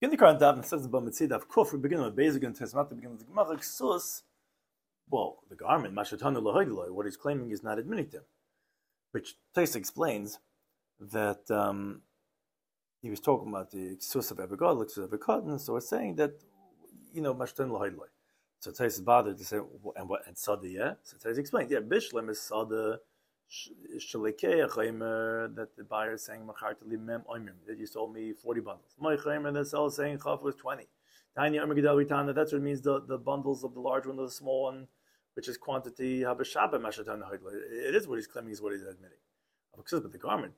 In the current daf, it says about mitzvah of kuf. We begin with basic and tesmat. We begin with the gemara ksus. Well, the garment mashatanu lahoydiloi. What he's claiming is not admitting to him, which Tais explains that he was talking about the ksus of every god, ksus of every cotton. So it's saying that mashatanu lahoydiloi. So Tais is bothered to say and sada, yeah. So Tais explains, yeah, bishlem is sada. That the buyer is saying that you sold me 40 bundles. The seller is saying chaf was 20. That's what it means, the bundles of the large one, the small one, which is quantity. It is what he's claiming is what he's admitting. But the garment,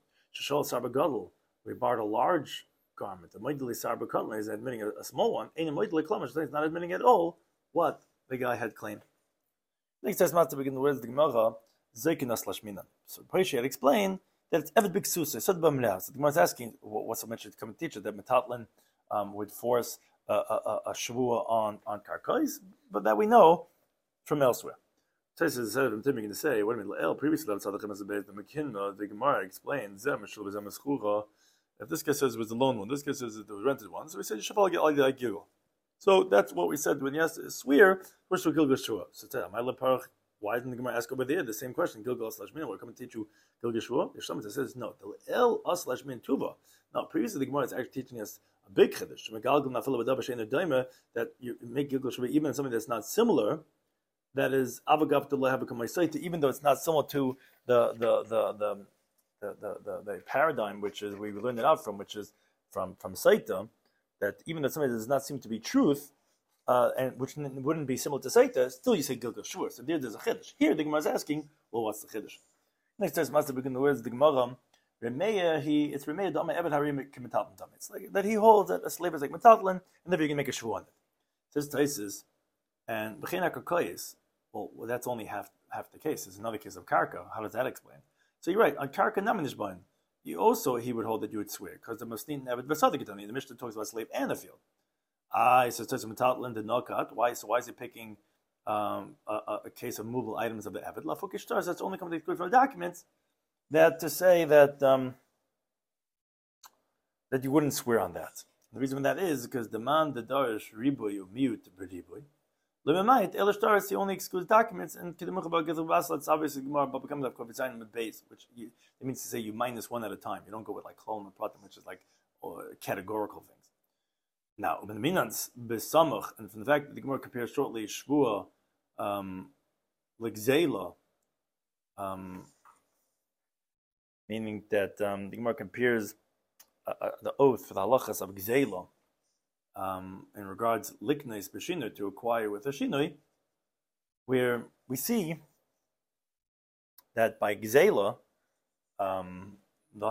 we borrowed a large garment. The Moidli Sarba Kutla is admitting a small one. He's not admitting at all what the guy had claimed. Next test to begin the words of the Gemara. So Paisha had explained that it's Eved Biksusa. So the Gemara is asking, what's the mention to come and teach it, that Metatlin would force a Shavua on Karkais, but that we know from elsewhere. Taisa is going to say, wait a minute, previously the Mekinna, the Gemara explains, if this guy says it was the loan one, this guy says it was the rented one, so we said you should probably get like that giggle. So that's what we said when you asked swear, first we'll Gilgal Shua. So tell him, why didn't the Gemara ask over there the same question? Gilgal /min. We're coming to teach you Gilgal Shua. Yeshlam says no. The el /min tuva. Now, previously the Gemara is actually teaching us a big chiddush. That you make Gilgal Shua even in something that's not similar. That is avagav to lehabakam ma'asaita. Even though it's not similar to the paradigm which is we learned it out from, which is from Saita. That even though something does not seem to be truth. And which wouldn't be similar to Saita, still you say Gilgal Shua. So there's a chiddush. Here the Gemara is asking, well, what's the chiddush? Next time, must begin the words of the Gemara. It's Remeya Dama Eved Harim Kimitalin. It's like that he holds that a slave is like Metalin, and then you can make a Shua on it. Says Taisis, and B'china Karkais. Well, that's only half the case. There's another case of Karka. How does that explain? So you're right. On Karka Namanishbain, he would hold that you would swear because the Masnin Eved Vasadikatani. The Mishnah talks about slave and a field. So it says Metatlin did not cut. Why is he picking a case of movable items of the Eved? Lafukish stars. That's only coming from the documents that to say that that you wouldn't swear on that. The reason for that is because the man the darish riboy mute b'riboy. Lememait elish daris he only excludes documents and kidemuch about gizul basla. It's obviously Gemara but becomes like kovizayin with base, which it means to say you minus one at a time. You don't go with like klon and pratim, which is like categorical things. Now, when the minans besamach, and from the fact that the Gemara compares shortly shvua, l'gzeila, meaning that the Gemara compares the oath for the halachas of gzeila in regards liknes b'shinoi to acquire with a shinoi, where we see that by gzeila, there's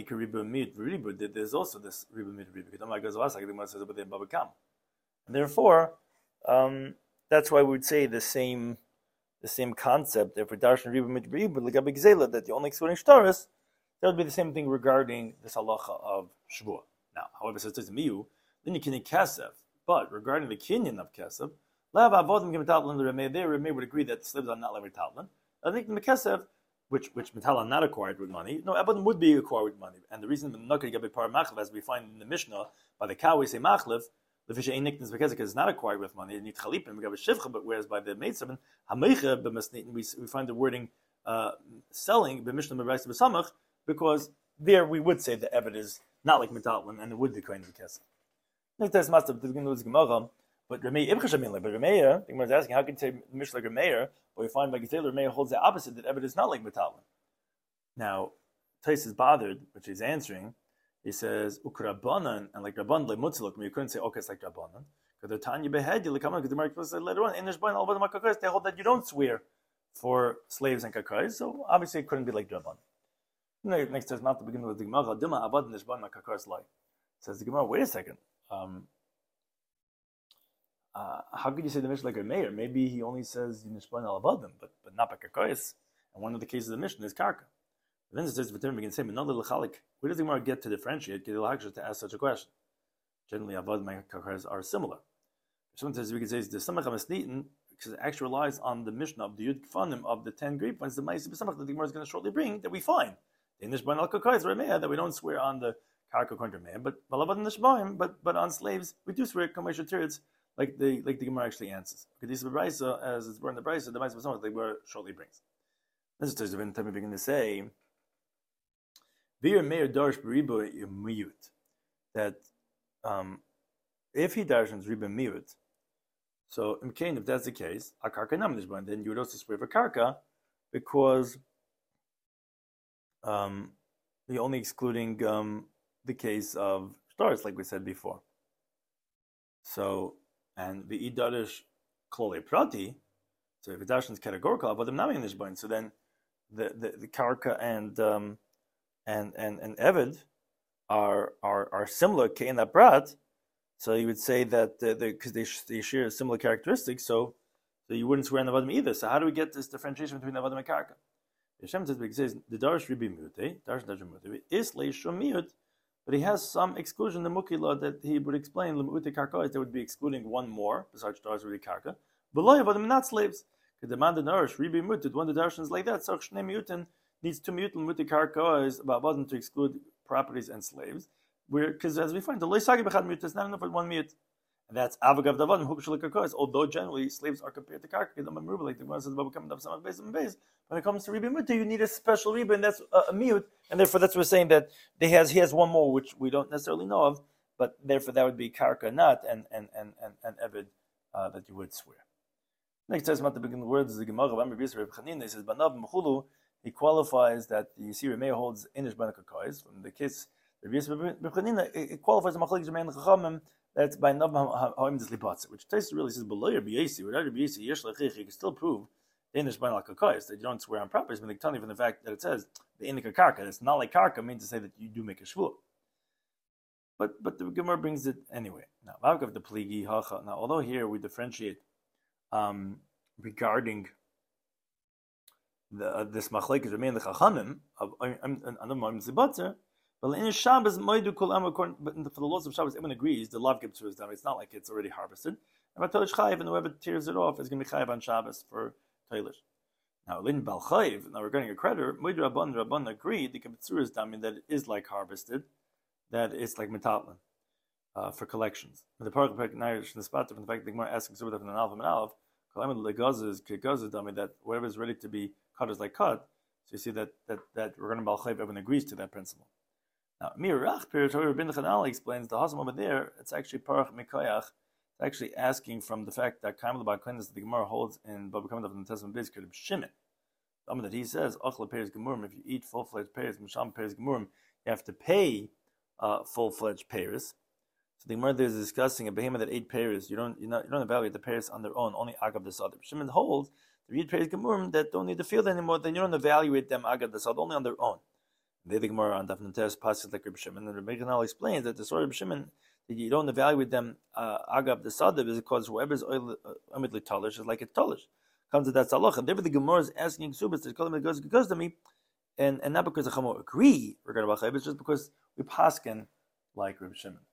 also this riba mid riba. And therefore, that's why we would say the same concept. If we're darshan riba mid riba, that the only excluding shtaris, that would be the same thing regarding this halacha of shvua. Now, however, it says miyu, then you can kesef. But regarding the kinyan of kesef, lav avodim gemitalin the Remei, there Remei would agree that slaves are not lever talin. I think the kesef, which metal not acquired with money. No, Abadim would be acquired with money. And the reason not going to get par machlef, as we find in the Mishnah, by the cow we say machlef, the fish ain't nickness because it's not acquired with money. It needs chalipim, we have a shivcha, but whereas by the maidservant, hamecha b'masnitin, we find the wording selling b'mishnah b'raisa b'samach, because there we would say the evet is not like metalin, and it would be kind of the kesef. Next test master the beginning of the Gemara, but Remei Ibchashamila, but Remei, the Gemara is asking, how can you say Mishnah like Remeir? But we find by Gitaler Remeir holds the opposite, that Eved is not like Metalin. Now, Tais is bothered, which he's answering. He says, Ukrabanan, and like Rabban le Mutziluk, you couldn't say, okay, it's like Rabbanan. Because the Tanya Behed, you come because the Mark said later on, in Nishban, all the Makakais, they hold that you don't swear for slaves and Kakais, so obviously it couldn't be like Rabban. Next test, not to begin with the Gemara, Dima Abad Nishban Makakais like. Says the Gemara, wait a second. How could you say the Mishnah like a mayor? Maybe he only says Yinishban al Abadim, but not by Karkais. And one of the cases of the Mishnah is Karka. Then it says, we can say, another Lechalik. Where does the Gemara get to differentiate, get to ask such a question? Generally, Abadim and Karkais are similar. Someone says, we can say, the Samach HaMasnitin, because it actually relies on the Mishnah of the Yud Kfanim of the 10 grapevines, the Ma'aseh B'Samach that the Gemara is going to shortly bring, that we find. The Yinishban al Karkais, that we don't swear on the karka kontra but on slaves we do swear commercial turrets like the Gemara actually answers. Okay, this is Brisa, as it's brought in the Brisa, the Brisa was something like shortly brings. This is the time we begin to say Vir Meir Darsh Beriba Miyut, that if he darshans Riba Miyut, so if that's the case, a karka namnishban, then you would also swear for karka because you're only excluding the case of stars, like we said before. So, and the idarish klole prati, so if it darshans categorical, but the namnishban, so then the karka and Eved are similar in that prat, so you would say that because they share similar characteristics, so you wouldn't swear on the Avadim either. So how do we get this differentiation between the Avadim and Karka? Hashem says the Darish Ribi Mute, Darish Mute is Leishom Mute, but he has some exclusion the Mukila that he would explain Lemute Karka is they would be excluding one more besides Darish Ribi Karka. Below Avadim not slaves. Because the man the Darish Ribi Mute, one of the Darishans like that, so Shnei Mutin needs two mutin muti karka is about wasn't to exclude properties and slaves. Because as we find the loisagi bechad mut is not enough for one mut, and that's avagav davadim hukshul karka. Although generally slaves are compared to karka, like the Gemara says about coming up some base and base. When it comes to riba muti, you need a special riba, and that's a mut, and therefore that's what we're saying that he has one more which we don't necessarily know of, but therefore that would be karka not and evid that you would swear. Next says about the beginning of the words is the Gemara of Amr Bisra Reb Chanina. He says banav mechulu. He qualifies that the Yisir Meir holds Inish Ben Kakais. From the case of it qualifies the Machlek Zemein Chachamim that's by Nav Ha'im Dislibatze, which Taisa really says below your BAC, without your BAC, Yesh Lechich, you can still prove Inish Ben Kakais that you don't swear on properties, but they tell you from the fact that it says the Inika Karka. It's not like Karka means to say that you do make a shvur. But the Gemara brings it anyway. Now, Vavkav the Pligi Hacha. Now, although here we differentiate regarding this machlek is remain the chachamim of another zibatzer, but in Shabbos moedu kol am according. But for the laws of Shabbos, everyone agrees the lav gives is done. It's not like it's already harvested. And Batolish chayiv, and whoever tears it off is going to be chayiv on Shabbos for Toilish. Now lin bal chayiv. Now regarding a creditor, moedu rabban agreed the kibbutzer is done that it is like harvested, that it's like metatlin for collections. But the park recognized the spot from the fact that the Gemara asking sobre from an alf and alf. That whatever is ready to be cut is like cut. So you see that we're going to balchayv. Everyone agrees to that principle. Now, Mirach Piratory Rabbi Chanal explains the hasam over there. It's actually parach mikayach. It's actually asking from the fact that kaimel ba'klenis that the Gemara holds in Baba Kamadav in the Testament Biz Kerib Shimon. That he says achla pears gemurim. If you eat full-fledged pears, misham pears gemurim, you have to pay full-fledged pears. So the Gemara there is discussing a behemoth that ate pears. You don't evaluate the pears on their own. Only agav the sadr. Shimon holds if you eat pears gemurim that don't need the field anymore. Then you don't evaluate them agav the sadr, only on their own. They the Gemara on Daf Nutes passes like Reb Shimon, and Rabbi Chanal explains that the story of Reb Shimon that you don't evaluate them agav the sadr is because whoever's amidly talish is like a talish. Comes to that salach, and therefore the Gemara is asking subas to call them because to me, and not because the Chamo agree regarding Bachayv, it's just because we paskin like Reb Shimon.